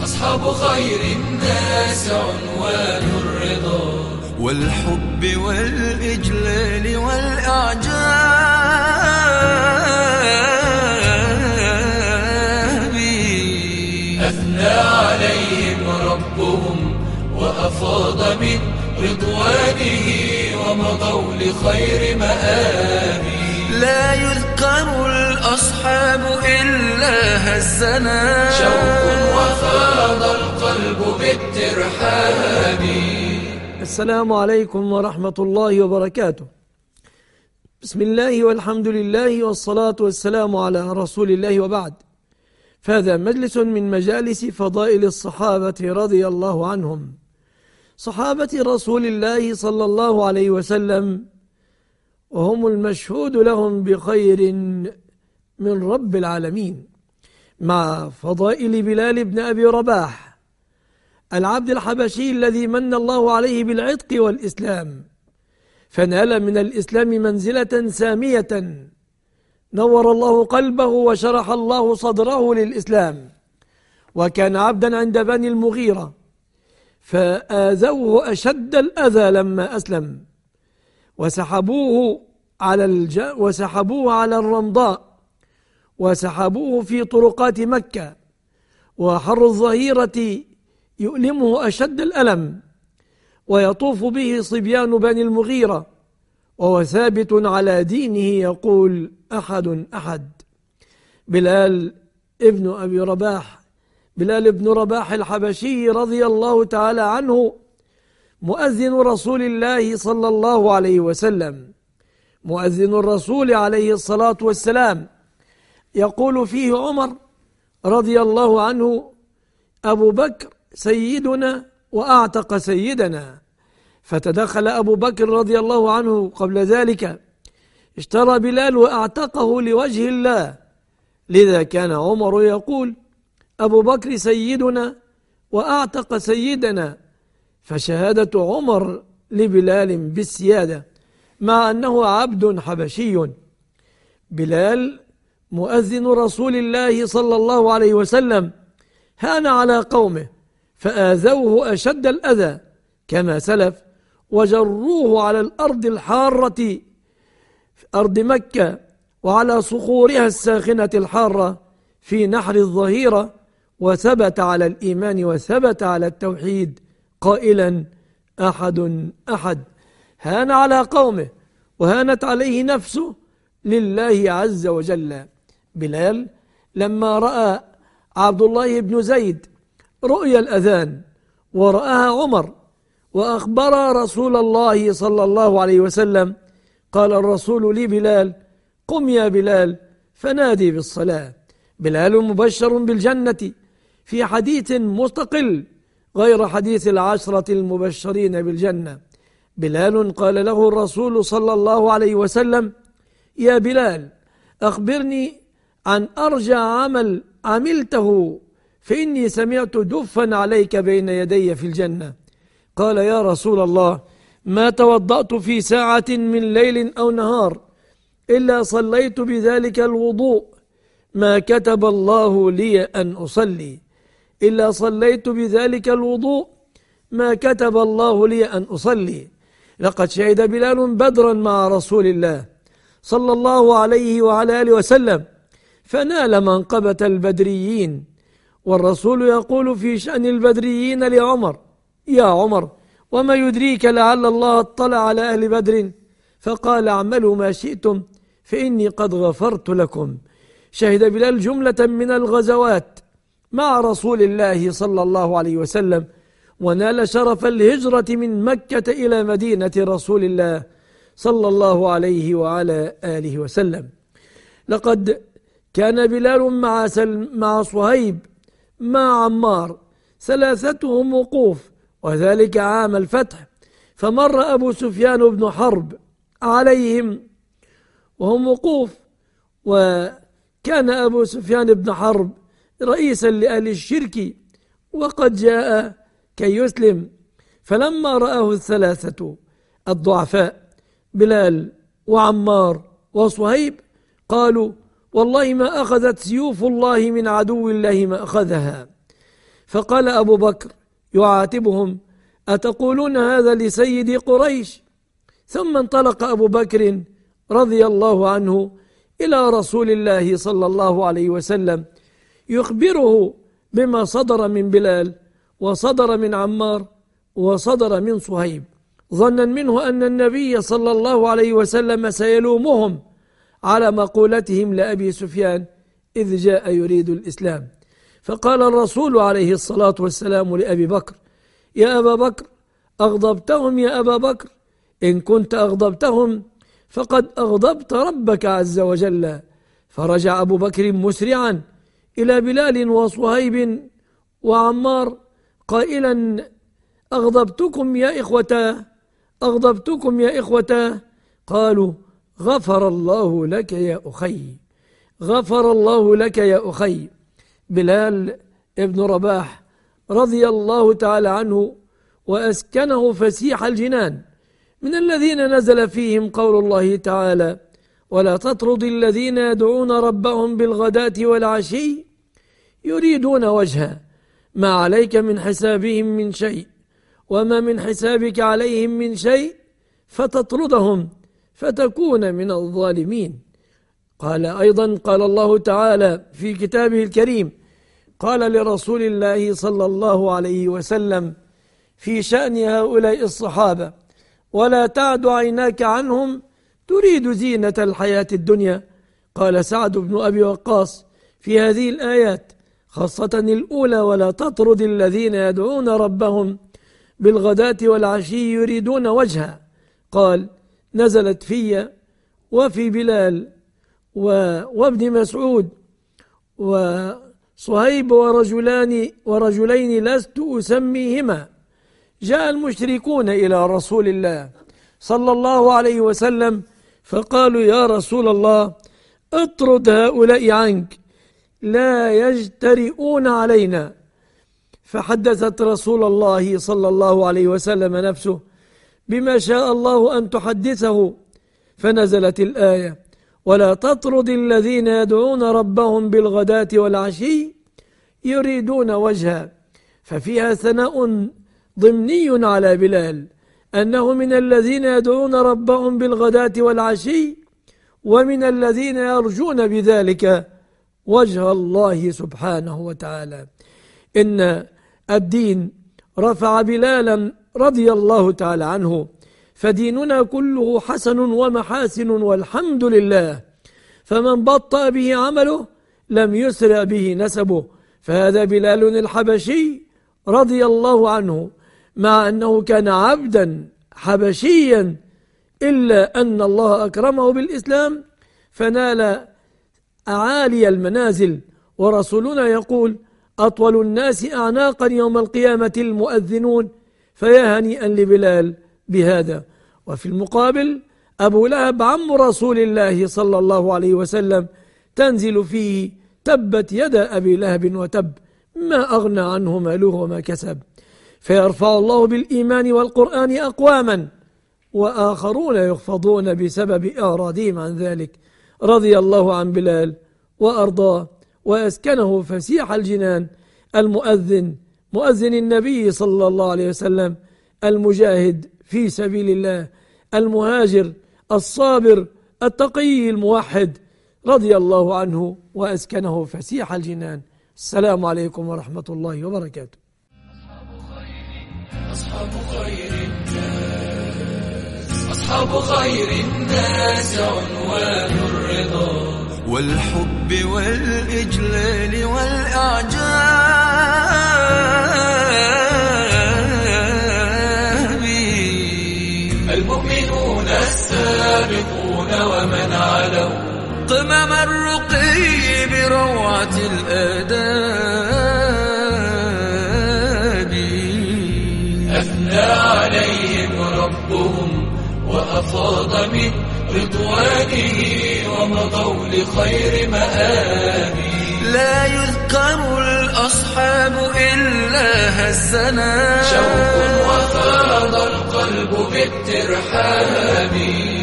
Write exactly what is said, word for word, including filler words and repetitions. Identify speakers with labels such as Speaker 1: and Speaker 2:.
Speaker 1: أصحاب خير الناس عنوان الرضا
Speaker 2: والحب والإجلال والإعجاب.
Speaker 1: أثنى عليهم ربهم وأفاض من رضوانه ومضوا لخير مآب.
Speaker 2: لا يذكر الأصحاب إلا هزنا
Speaker 1: شوق وفاض القلب بالترحاب.
Speaker 3: السلام عليكم ورحمة الله وبركاته. بسم الله والحمد لله والصلاة والسلام على رسول الله وبعد. فهذا مجلس من مجالس فضائل الصحابة رضي الله عنهم، صحابة رسول الله صلى الله عليه وسلم، وهم المشهود لهم بخير من رب العالمين، مع فضائل بلال بن أبي رباح العبد الحبشي الذي من الله عليه بالعتق والإسلام، فنال من الإسلام منزلة سامية نور الله قلبه وشرح الله صدره للإسلام، وكان عبدا عند بني المغيرة فآذوه أشد الأذى لما أسلم، وسحبوه على الج... وسحبوه على الرمضاء، وسحبوه في طرقات مكة، وحر الظهيرة يؤلمه أشد الألم، ويطوف به صبيان بني المغيرة وهو ثابت على دينه يقول أحد أحد. بلال ابن أبي رباح، بلال ابن رباح الحبشي رضي الله تعالى عنه، مؤذن رسول الله صلى الله عليه وسلم، مؤذن الرسول عليه الصلاة والسلام، يقول فيه عمر رضي الله عنه: أبو بكر سيدنا وأعتق سيدنا. فتدخل أبو بكر رضي الله عنه قبل ذلك، اشترى بلال وأعتقه لوجه الله، لذا كان عمر يقول: أبو بكر سيدنا وأعتق سيدنا. فشهادة عمر لبلال بالسيادة مع أنه عبد حبشي. بلال مؤذن رسول الله صلى الله عليه وسلم هان على قومه فآذوه أشد الأذى كما سلف، وجروه على الأرض الحارة أرض مكة وعلى صخورها الساخنة الحارة في نحر الظهيرة، وثبت على الإيمان وثبت على التوحيد قائلا: أحد أحد. هان على قومه وهانت عليه نفسه لله عز وجل. بلال لما رأى عبد الله بن زيد رؤيا الأذان ورآها عمر وأخبر رسول الله صلى الله عليه وسلم، قال الرسول لبلال: قم يا بلال فنادي بالصلاة. بلال مبشر بالجنة في حديث مستقل غير حديث العشرة المبشرين بالجنة. بلال قال له الرسول صلى الله عليه وسلم: يا بلال أخبرني عن أرجى عمل عملته، فإني سمعت دفا عليك بين يدي في الجنة. قال: يا رسول الله، ما توضأت في ساعة من ليل أو نهار إلا صليت بذلك الوضوء ما كتب الله لي أن أصلي، إلا صليت بذلك الوضوء ما كتب الله لي أن أصلي. لقد شهد بلال بدرا مع رسول الله صلى الله عليه وعلى آله وسلم فنال منقبة البدريين، والرسول يقول في شأن البدريين لعمر: يا عمر، وما يدريك لعل الله اطلع على أهل بدر فقال: اعملوا ما شئتم فإني قد غفرت لكم. شهد بلال جملة من الغزوات مع رسول الله صلى الله عليه وسلم، ونال شرف الهجرة من مكة إلى مدينة رسول الله صلى الله عليه وعلى آله وسلم. لقد كان بلال مع, مع صهيب مع عمار ثلاثتهم وقوف، وذلك عام الفتح، فمر أبو سفيان بن حرب عليهم وهم وقوف، وكان أبو سفيان بن حرب رئيسا لأهل الشرك وقد جاء كي يسلم، فلما رآه الثلاثة الضعفاء بلال وعمار وصهيب قالوا: والله ما أخذت سيوف الله من عدو الله ما أخذها. فقال أبو بكر يعاتبهم: أتقولون هذا لسيد قريش؟ ثم انطلق أبو بكر رضي الله عنه إلى رسول الله صلى الله عليه وسلم يخبره بما صدر من بلال وصدر من عمار وصدر من صهيب، ظنا منه أن النبي صلى الله عليه وسلم سيلومهم على مقولتهم لأبي سفيان إذ جاء يريد الإسلام. فقال الرسول عليه الصلاة والسلام لأبي بكر: يا أبا بكر، أغضبتهم يا أبا بكر؟ إن كنت أغضبتهم فقد أغضبت ربك عز وجل. فرجع أبو بكر مسرعا إلى بلال وصهيب وعمار قائلا: أغضبتكم يا إخوة، أغضبتكم يا إخوة. قالوا: غفر الله لك يا أخي، غفر الله لك يا أخي. بلال ابن رباح رضي الله تعالى عنه وأسكنه فسيح الجنان، من الذين نزل فيهم قول الله تعالى: ولا تطرد الذين يدعون ربهم بالغداة والعشي يريدون وجهه ما عليك من حسابهم من شيء وما من حسابك عليهم من شيء فتطردهم فتكون من الظالمين. قال أيضا قال الله تعالى في كتابه الكريم، قال لرسول الله صلى الله عليه وسلم في شأن هؤلاء الصحابة: ولا تعد عيناك عنهم تريد زينة الحياة الدنيا. قال سعد بن أبي وقاص في هذه الآيات خاصة الأولى: ولا تطرد الذين يدعون ربهم بالغداة والعشي يريدون وجهه، قال: نزلت في وفي بلال وابن مسعود وصهيب ورجلان ورجلين لست أسميهما. جاء المشركون إلى رسول الله صلى الله عليه وسلم فقالوا: يا رسول الله، اطرد هؤلاء عنك لا يجترئون علينا. فحدثت رسول الله صلى الله عليه وسلم نفسه بما شاء الله أن تحدثه، فنزلت الآية: ولا تطرد الذين يدعون ربهم بالغداة والعشي يريدون وجهه، ففيها ثناء ضمني على بلال أنه من الذين يدعون ربهم بالغداة والعشي ومن الذين يرجون بذلك وجه الله سبحانه وتعالى. إن الدين رفع بلالا رضي الله تعالى عنه، فديننا كله حسن ومحاسن والحمد لله، فمن بطأ به عمله لم يسرع به نسبه. فهذا بلال الحبشي رضي الله عنه، مع أنه كان عبدا حبشيا إلا أن الله أكرمه بالإسلام فنال أعالي المنازل. ورسولنا يقول: أطول الناس أعناقا يوم القيامة المؤذنون، فيا هنيئا لبلال بهذا. وفي المقابل أبو لهب عم رسول الله صلى الله عليه وسلم تنزل فيه: تبت يد أبي لهب وتب ما أغنى عنه ماله وما كسب. فيرفع الله بالإيمان والقرآن أقواما وآخرون يخفضون بسبب إعراضهم عن ذلك. رضي الله عن بلال وأرضاه وأسكنه فسيح الجنان، المؤذن مؤذن النبي صلى الله عليه وسلم، المجاهد في سبيل الله، المهاجر الصابر التقي الموحد، رضي الله عنه وأسكنه فسيح الجنان. السلام عليكم ورحمة الله وبركاته.
Speaker 1: أصحاب خير الناس، أصحاب خير الناس عنوان الرضا
Speaker 2: والحب والإجلال والإعجاب.
Speaker 1: المؤمنون السابقون ومن علوا
Speaker 2: قمم الرقي بروعة الآداب.
Speaker 1: أثنى عليهم ربهم وأفاض من رضوانه ومضوا لخير مآب.
Speaker 2: لا يذكر الأصحاب إلا هزنا
Speaker 1: شوق وفاض القلب بالترحاب.